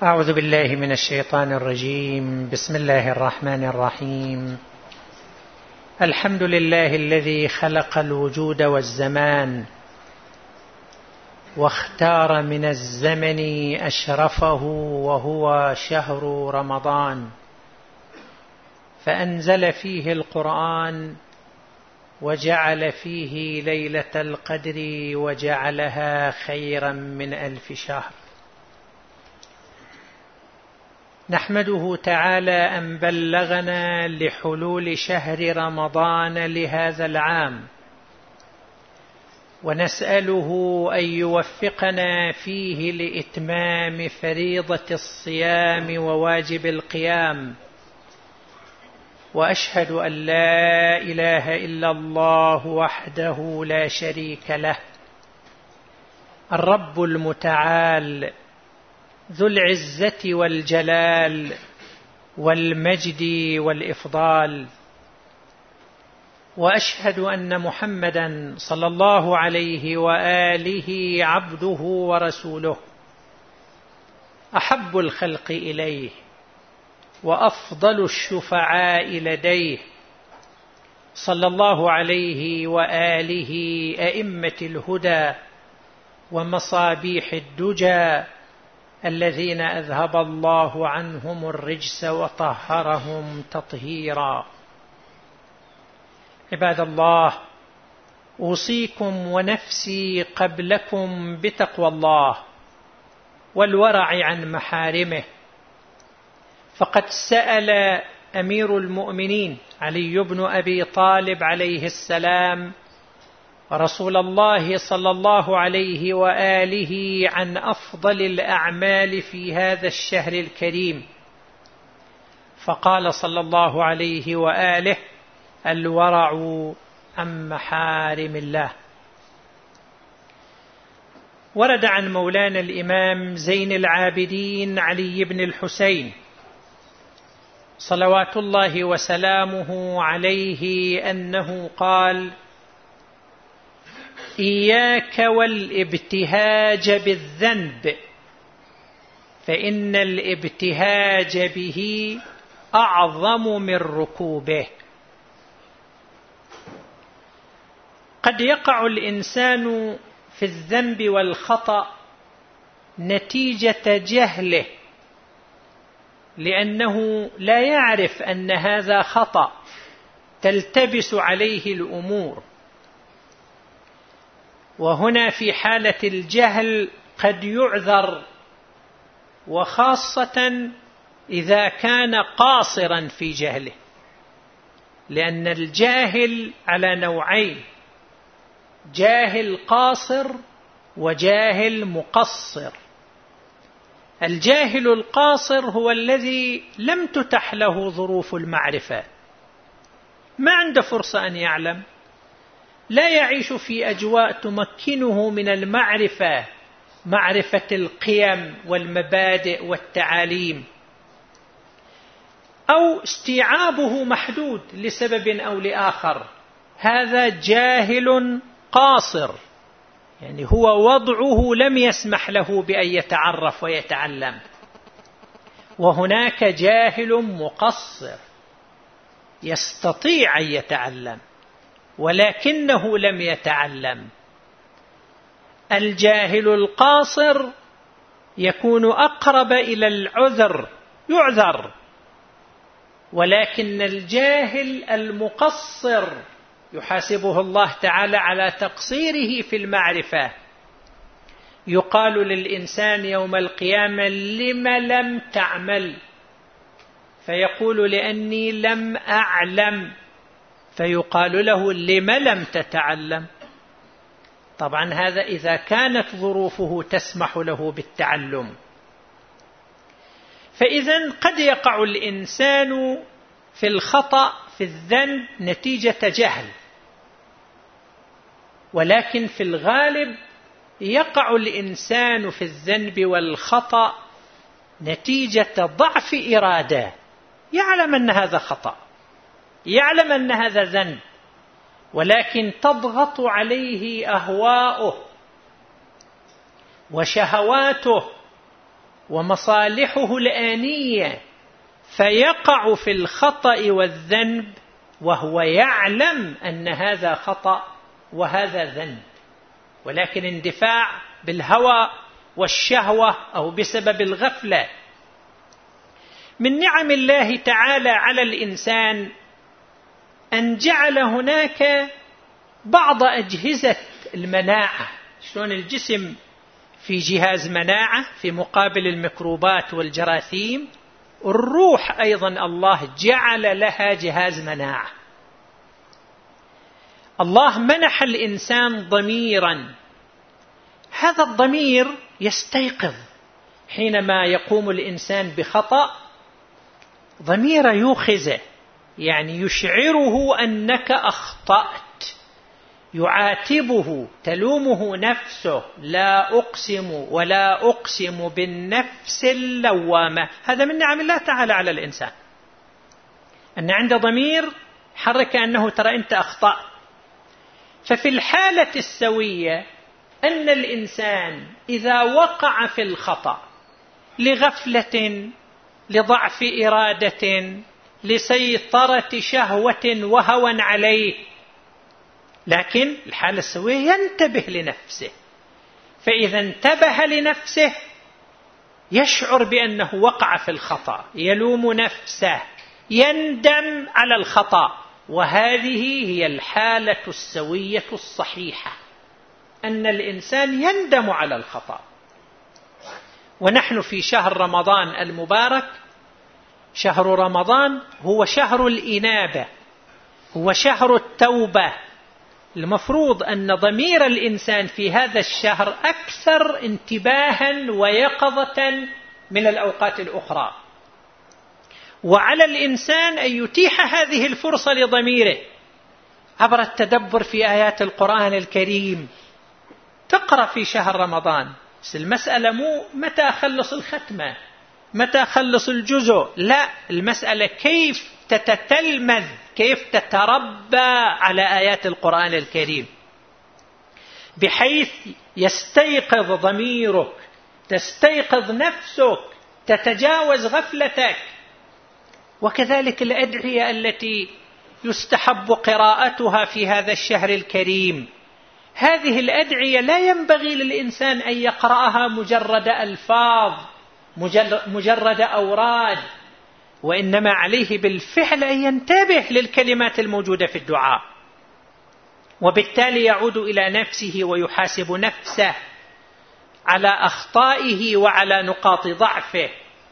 أعوذ بالله من الشيطان الرجيم. بسم الله الرحمن الرحيم. الحمد لله الذي خلق الوجود والزمان واختار من الزمن أشرفه وهو شهر رمضان، فأنزل فيه القرآن وجعل فيه ليلة القدر وجعلها خيرا من 1000 شهر. نحمده تعالى أن بلغنا لحلول شهر رمضان لهذا العام، ونسأله أن يوفقنا فيه لإتمام فريضة الصيام وواجب القيام. وأشهد أن لا إله إلا الله وحده لا شريك له، الرب المتعال ذو العزة والجلال والمجد والإفضال. وأشهد أن محمدا صلى الله عليه وآله عبده ورسوله، أحب الخلق إليه وأفضل الشفعاء لديه، صلى الله عليه وآله أئمة الهدى ومصابيح الدجى الذين أذهب الله عنهم الرجس وطهرهم تطهيرا. عباد الله، أوصيكم ونفسي قبلكم بتقوى الله والورع عن محارمه. فقد سأل أمير المؤمنين علي بن أبي طالب عليه السلام رسول الله صلى الله عليه وآله عن أفضل الأعمال في هذا الشهر الكريم، فقال صلى الله عليه وآله: الورع عن محارم الله. ورد عن مولانا الإمام زين العابدين علي بن الحسين صلوات الله وسلامه عليه أنه قال: إياك والابتهاج بالذنب، فإن الابتهاج به أعظم من ركوبه. قد يقع الإنسان في الذنب والخطأ نتيجة جهله، لأنه لا يعرف أن هذا خطأ، تلتبس عليه الأمور. وهنا في حالة الجهل قد يعذر، وخاصة إذا كان قاصرا في جهله، لأن الجاهل على نوعين: جاهل قاصر وجاهل مقصر. الجاهل القاصر هو الذي لم تتح له ظروف المعرفة، ما عنده فرصة أن يعلم، لا يعيش في أجواء تمكنه من المعرفة، معرفة القيم والمبادئ والتعاليم، أو استيعابه محدود لسبب أو لآخر. هذا جاهل قاصر، يعني هو وضعه لم يسمح له بأن يتعرف ويتعلم. وهناك جاهل مقصر يستطيع أن يتعلم ولكنه لم يتعلم. الجاهل القاصر يكون أقرب إلى العذر، يعذر، ولكن الجاهل المقصر يحاسبه الله تعالى على تقصيره في المعرفة. يقال للإنسان يوم القيامة: لم لم تعمل؟ فيقول: لأني لم أعلم. فيقال له: لم لم تتعلم؟ طبعا هذا إذا كانت ظروفه تسمح له بالتعلم. فإذا قد يقع الإنسان في الخطأ في الذنب نتيجة جهل، ولكن في الغالب يقع الإنسان في الذنب والخطأ نتيجة ضعف إرادة. يعلم أن هذا خطأ، يعلم أن هذا ذنب، ولكن تضغط عليه أهواؤه وشهواته ومصالحه الآنية، فيقع في الخطأ والذنب وهو يعلم أن هذا خطأ وهذا ذنب، ولكن اندفاع بالهوى والشهوة أو بسبب الغفلة. من نعم الله تعالى على الإنسان أن جعل هناك بعض أجهزة المناعة. شلون الجسم في جهاز مناعة في مقابل الميكروبات والجراثيم، الروح أيضا الله جعل لها جهاز مناعة. الله منح الإنسان ضميرا، هذا الضمير يستيقظ حينما يقوم الإنسان بخطأ، ضمير يوخزه، يعني يشعره أنك أخطأت، يعاتبه، تلومه نفسه: لا أقسم ولا أقسم بالنفس اللوامة. هذا من نعم الله تعالى على الإنسان، أن عنده ضمير حرك أنه ترى أنت أخطأت. ففي الحالة السوية أن الإنسان إذا وقع في الخطأ لغفلة، لضعف إرادة، لسيطرة شهوة وهوى عليه، لكن الحالة السوية ينتبه لنفسه، فإذا انتبه لنفسه يشعر بأنه وقع في الخطأ، يلوم نفسه، يندم على الخطأ. وهذه هي الحالة السوية الصحيحة، أن الإنسان يندم على الخطأ. ونحن في شهر رمضان المبارك، شهر رمضان هو شهر الإنابة، هو شهر التوبة. المفروض أن ضمير الإنسان في هذا الشهر أكثر انتباها ويقظة من الأوقات الأخرى، وعلى الإنسان أن يتيح هذه الفرصة لضميره عبر التدبر في آيات القرآن الكريم. تقرأ في شهر رمضان، بس المسألة مو متى أخلص الختمة، متى أخلص الجزء، لا، المسألة كيف تتتلمذ، كيف تتربى على آيات القرآن الكريم، بحيث يستيقظ ضميرك، تستيقظ نفسك، تتجاوز غفلتك. وكذلك الأدعية التي يستحب قراءتها في هذا الشهر الكريم، هذه الأدعية لا ينبغي للإنسان أن يقرأها مجرد ألفاظ، مجرد أوراد، وإنما عليه بالفعل أن ينتبه للكلمات الموجودة في الدعاء، وبالتالي يعود إلى نفسه ويحاسب نفسه على أخطائه وعلى نقاط ضعفه.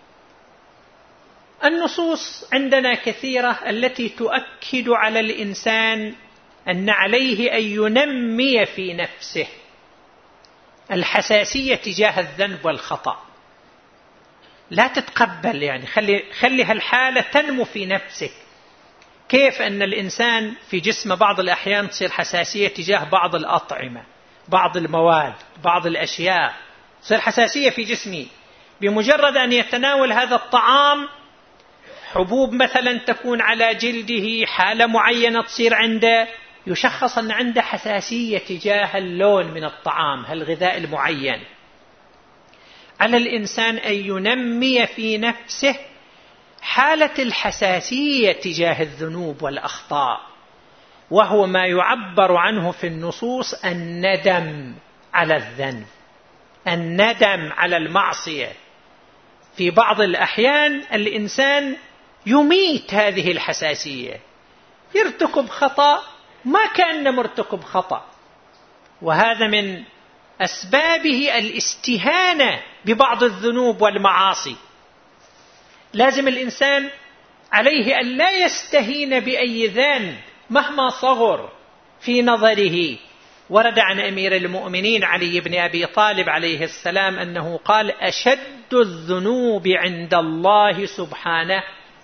النصوص عندنا كثيرة التي تؤكد على الإنسان أن عليه أن ينمي في نفسه الحساسية تجاه الذنب والخطأ. لا تتقبل، يعني خلي هالحالة تنمو في نفسك. كيف أن الإنسان في جسمه بعض الأحيان تصير حساسية تجاه بعض الأطعمة، بعض المواد، بعض الأشياء، تصير حساسية في جسمي بمجرد أن يتناول هذا الطعام. حبوب مثلا تكون على جلده، حالة معينة تصير عنده، يشخص أن عنده حساسية تجاه اللون من الطعام، هالغذاء المعين. على الإنسان أن ينمي في نفسه حالة الحساسية تجاه الذنوب والأخطاء، وهو ما يعبر عنه في النصوص الندم على الذنب، الندم على المعصية. في بعض الأحيان الإنسان يميت هذه الحساسية، يرتكب خطأ ما كان مرتكب خطأ، وهذا من أسبابه الاستهانة ببعض الذنوب والمعاصي. لازم الإنسان عليه أن لا يستهين بأي ذنب مهما صغر في نظره. ورد عن أمير المؤمنين علي بن أبي طالب عليه السلام أنه قال: أشد الذنوب عند الله سبحانه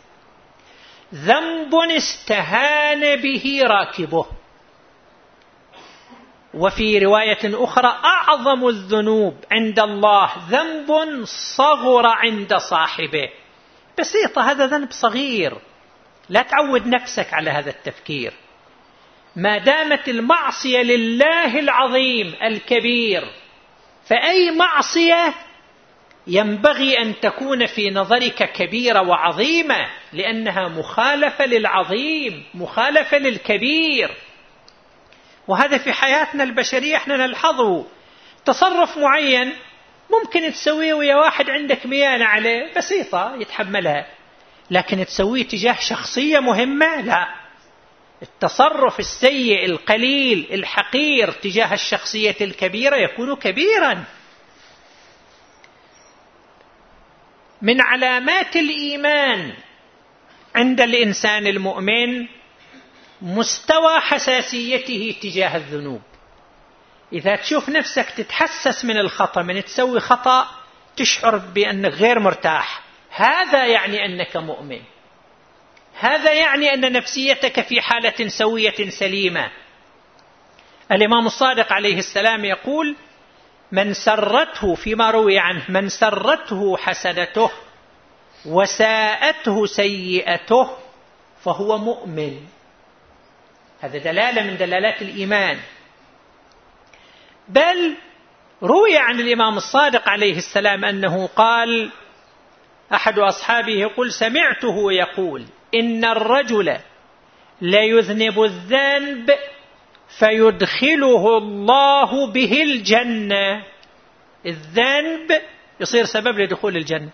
ذنب استهان به راكبه. وفي رواية أخرى: أعظم الذنوب عند الله ذنب صغر عند صاحبه. بسيطة، هذا ذنب صغير، لا تعود نفسك على هذا التفكير. ما دامت المعصية لله العظيم الكبير، فأي معصية ينبغي أن تكون في نظرك كبيرة وعظيمة، لأنها مخالفة للعظيم، مخالفة للكبير. وهذا في حياتنا البشرية احنا نلحظه. تصرف معين ممكن تسويه ويا واحد عندك ميانة عليه بسيطة يتحملها، لكن تسويه تجاه شخصية مهمة لا. التصرف السيء القليل الحقير تجاه الشخصية الكبيرة يكون كبيرا. من علامات الإيمان عند الإنسان المؤمن مستوى حساسيته تجاه الذنوب. إذا تشوف نفسك تتحسس من الخطأ، من تسوي خطأ تشعر بأنك غير مرتاح، هذا يعني أنك مؤمن، هذا يعني أن نفسيتك في حالة سوية سليمة. الإمام الصادق عليه السلام يقول: من سرته، فيما روي عنه، من سرته حسنته وساءته سيئته فهو مؤمن. هذا دلالة من دلالات الإيمان. بل روي عن الإمام الصادق عليه السلام أنه قال، أحد أصحابه يقول: سمعته يقول: إن الرجل ليذنب الذنب فيدخله الله به الجنة. الذنب يصير سبب لدخول الجنة.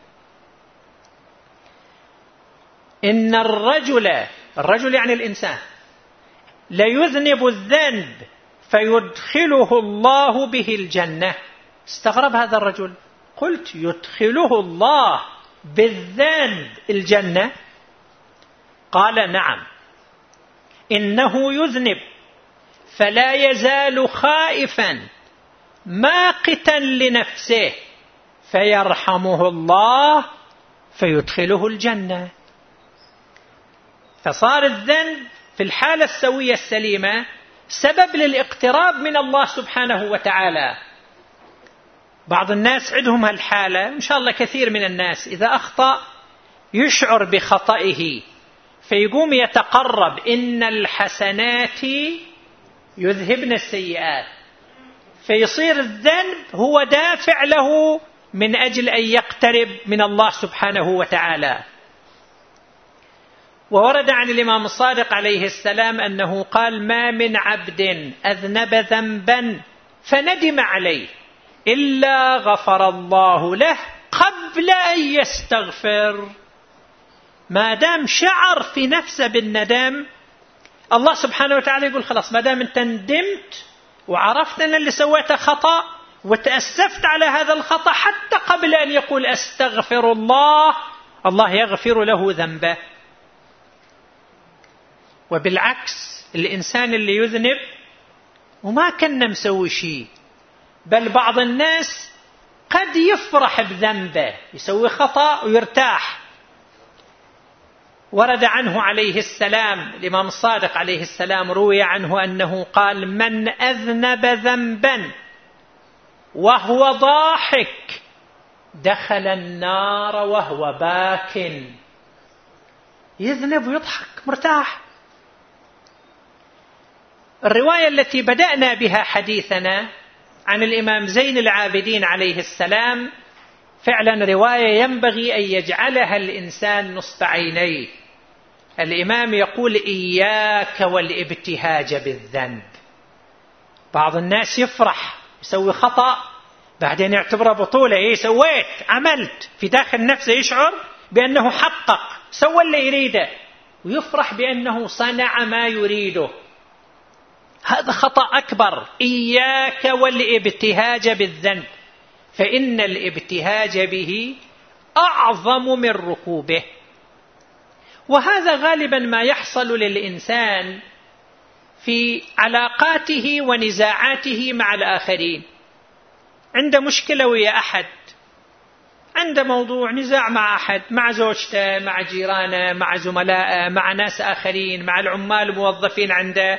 إن الرجل يعني الإنسان، ليذنب الذنب فيدخله الله به الجنة. استغرب هذا الرجل، قلت: يدخله الله بالذنب الجنة؟ قال: نعم، إنه يذنب فلا يزال خائفا ماقتا لنفسه فيرحمه الله فيدخله الجنة. فصار الذنب في الحالة السوية السليمة سبب للاقتراب من الله سبحانه وتعالى. بعض الناس عندهم هالحالة، إن شاء الله كثير من الناس، إذا أخطأ يشعر بخطئه فيقوم يتقرب: إن الحسنات يذهبن السيئات، فيصير الذنب هو دافع له من أجل أن يقترب من الله سبحانه وتعالى. وورد عن الإمام الصادق عليه السلام أنه قال: ما من عبد أذنب ذنبا فندم عليه إلا غفر الله له قبل أن يستغفر. ما دام شعر في نفسه بالندم، الله سبحانه وتعالى يقول: خلاص، ما دام أنت ندمت وعرفت أن اللي سويته خطأ وتأسفت على هذا الخطأ، حتى قبل أن يقول أستغفر الله، الله يغفر له ذنبه. وبالعكس، الإنسان اللي يذنب وما كان مسوي شيء، بل بعض الناس قد يفرح بذنبه، يسوي خطأ ويرتاح. ورد عنه عليه السلام، الإمام الصادق عليه السلام روي عنه أنه قال: من أذنب ذنبا وهو ضاحك دخل النار وهو باك. يذنب ويضحك مرتاح. الرواية التي بدأنا بها حديثنا عن الإمام زين العابدين عليه السلام فعلا رواية ينبغي أن يجعلها الإنسان نصب عينيه. الإمام يقول: إياك والابتهاج بالذنب. بعض الناس يفرح، يسوي خطأ، بعدين يعتبره بطولة، سويت، عملت، في داخل نفسه يشعر بأنه حقق، سوى اللي يريده، ويفرح بأنه صنع ما يريده. هذا خطأ أكبر. إياك والابتهاج بالذنب، فإن الابتهاج به أعظم من ركوبه. وهذا غالبا ما يحصل للإنسان في علاقاته ونزاعاته مع الآخرين. عنده مشكلة ويا أحد، عنده موضوع نزاع مع أحد، مع زوجته، مع جيرانه، مع زملائه، مع ناس آخرين، مع العمال الموظفين عنده،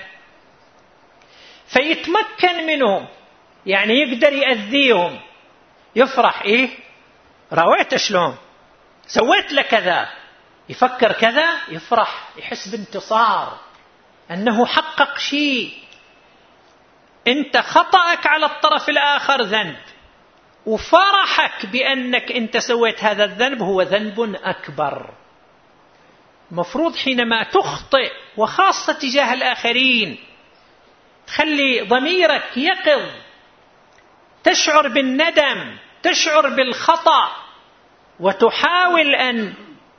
فيتمكن منهم، يعني يقدر يأذيهم، يفرح: رويت شلون، سويت له كذا، يفكر كذا، يفرح، يحس بانتصار، أنه حقق شيء. أنت خطأك على الطرف الآخر ذنب، وفرحك بأنك أنت سويت هذا الذنب هو ذنب أكبر. مفروض حينما تخطئ وخاصة تجاه الآخرين تخلي ضميرك يقظ، تشعر بالندم، تشعر بالخطأ، وتحاول أن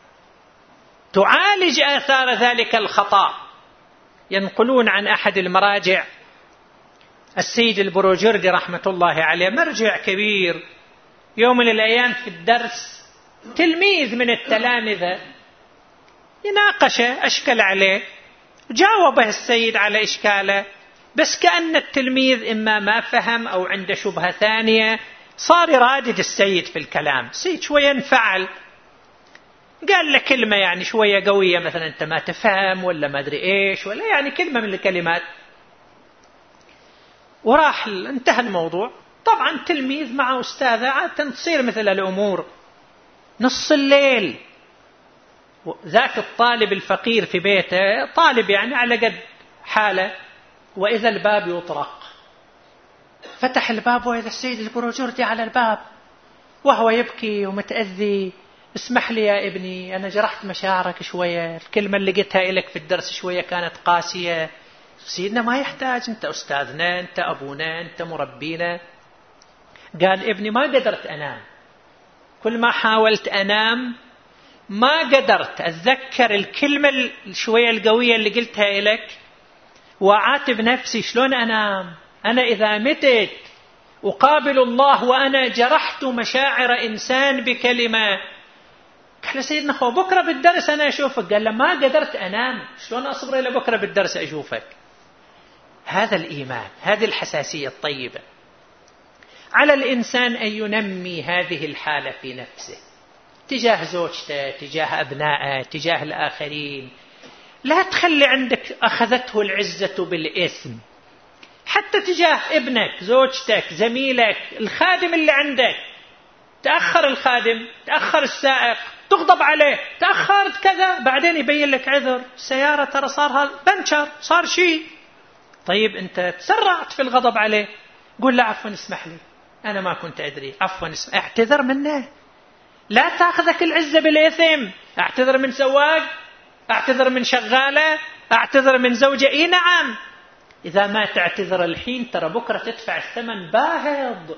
تعالج آثار ذلك الخطأ. ينقلون عن أحد المراجع السيد البروجردي رحمة الله عليه، مرجع كبير، يوم من الأيام في الدرس تلميذ من التلامذة يناقشه، أشكل عليه، جاوبه السيد على إشكاله، بس كأن التلميذ إما ما فهم أو عنده شبهة ثانية، صار يرادد السيد في الكلام. السيد شوية انفعل، قال له كلمة يعني شوية قوية، مثلا أنت ما تفهم ولا ما أدري إيش، ولا يعني كلمة من الكلمات، وراح انتهى الموضوع. طبعا تلميذ مع أستاذه عادة تصير مثل الأمور. نص الليل ذاك الطالب الفقير في بيته، طالب يعني على قد حاله، وإذا الباب يطرق، فتح الباب وإذا السيد البروجردي على الباب وهو يبكي ومتأذي. اسمح لي يا ابني، أنا جرحت مشاعرك شوية، الكلمة اللي قلتها لك في الدرس شوية كانت قاسية. سيدنا ما يحتاج، أنت أستاذنا، أنت أبونا، أنت مربينا. قال ابني ما قدرت أنام، كل ما حاولت أنام ما قدرت أتذكر الكلمة شوية القوية اللي قلتها لك، وأعاتب نفسي شلون أنام أنا إذا متت أقابل الله وأنا جرحت مشاعر إنسان بكلمة. قال سيدنا خو بكرة بالدرس أنا أشوفك. قال له ما قدرت أنام، شلون أصبر إلى بكرة بالدرس أشوفك؟ هذا الإيمان، هذه الحساسية الطيبة. على الإنسان أن ينمي هذه الحالة في نفسه تجاه زوجته، تجاه أبنائه، تجاه الآخرين. لا تخلي عندك أخذته العزة بالإثم، حتى تجاه ابنك، زوجتك، زميلك، الخادم اللي عندك. تأخر الخادم، تأخر السائق، تغضب عليه، تأخرت كذا، بعدين يبين لك عذر، السيارة ترى صار بنشر، صار شيء. طيب أنت تسرعت في الغضب عليه، قول له عفوا اسمح لي أنا ما كنت أدري، عفوا اعتذر منه. لا تأخذك العزة بالإثم. اعتذر من سواق، اعتذر من شغالة، اعتذر من زوجة. إيه نعم، إذا ما تعتذر الحين ترى بكرة تدفع الثمن باهظ.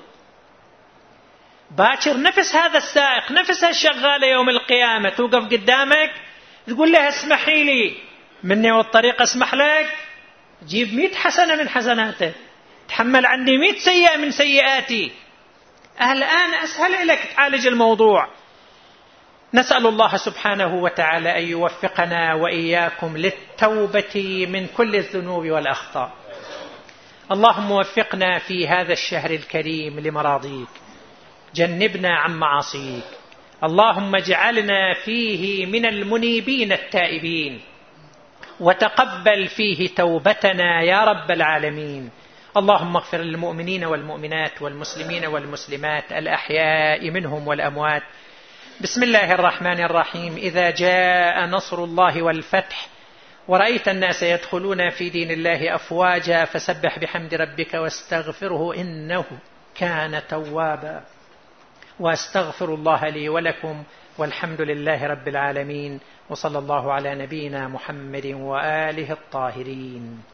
باكر نفس هذا السائق، نفس هالشغالة يوم القيامة توقف قدامك تقول لها اسمحي لي، مني والطريق اسمح لك، جيب 100 حسنة من حسناته، تحمل عني 100 سيئة من سيئاتي. الآن أسهل لك تعالج الموضوع. نسأل الله سبحانه وتعالى أن يوفقنا وإياكم للتوبة من كل الذنوب والأخطاء. اللهم وفقنا في هذا الشهر الكريم لمراضيك، جنبنا عن معاصيك. اللهم اجعلنا فيه من المنيبين التائبين، وتقبل فيه توبتنا يا رب العالمين. اللهم اغفر للمؤمنين والمؤمنات والمسلمين والمسلمات الأحياء منهم والأموات. بسم الله الرحمن الرحيم. إذا جاء نصر الله والفتح ورأيت الناس يدخلون في دين الله أفواجا فسبح بحمد ربك واستغفره إنه كان توابا. واستغفر الله لي ولكم، والحمد لله رب العالمين، وصلى الله على نبينا محمد وآله الطاهرين.